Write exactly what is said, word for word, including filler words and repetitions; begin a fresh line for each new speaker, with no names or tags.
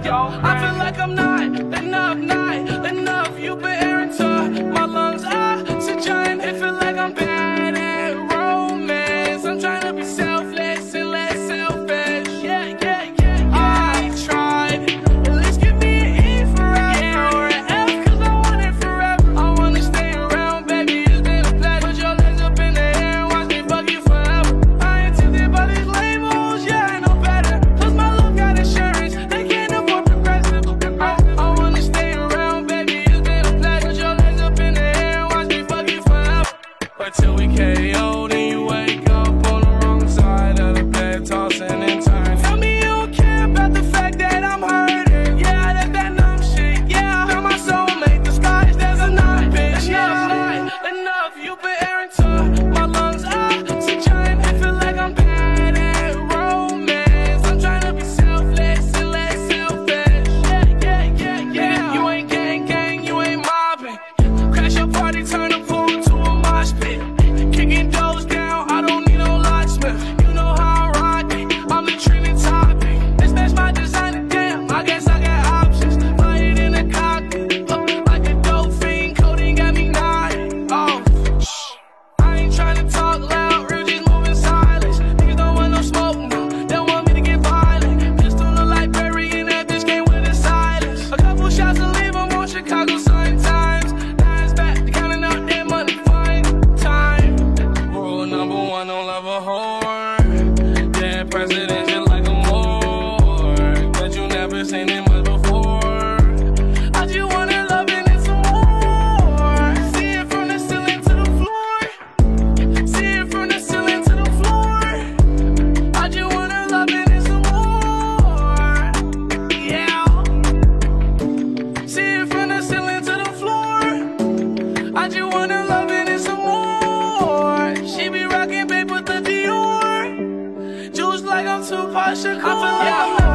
I feel like I'm not enough, not enough. You've been air into my lungs. Oxygen, it feel like I'm bad at romance. I'm trying to be selfless and less selfish. Yeah, yeah, yeah. I tried. At least give me an E forever, yeah, or an F, cause I want it forever. I wanna stay around, baby. It's been a pleasure. Put your legs up in the air and watch me fuck you forever. I ain't tempted by these labels, yeah, I know better. Plus my love got insurance. They can't afford progressive. I, I wanna stay around, baby. It's been a pleasure. Put your legs up in the air and watch me fuck you forever. But till we K O, then you wake up on the wrong side of the bed, tossing and turning. Tell me you don't care about the fact that I'm hurting. Yeah, that's that numb shit. Yeah, you're my soulmate disguised as a nine, bitch. Yeah, enough, enough. You've been air into my lungs. Oxygen, it feel like I'm bad at romance. I'm trying to be selfless and less selfish. Yeah, yeah, yeah, yeah. You ain't gang, gang, you ain't mobbing. Crash your party, turn the pool into a mosh pit. Kicking doors down, I don't need no locksmith. You know how I rock it, I'm the trending topic. This match my designer, damn, I guess I got options. Fly it in a cockpit, look like a dope fiend. Coding got me nodding. Oh, shh. I ain't tryna talk loud, real just moving silence. Niggas don't want no smoke, no, they don't want me to get violent. Pistol look like Barry and that bitch came with a silence. A couple shots to leave them on Chicago Sun Times. Nines back, counting out that money, fine time. Rule number one, don't love a whore. Dead president just like a morgue. Bet you never seen it much before. I just wanna love it and some more. See it from the ceiling to the floor. See it from the ceiling to the floor. I just wanna love it and some more. Yeah. See it from the ceiling to the floor. I just wanna love it and some more. She be rocking, babe, with the Dior. Juice like I'm Tupac Shakur. I feel like I'm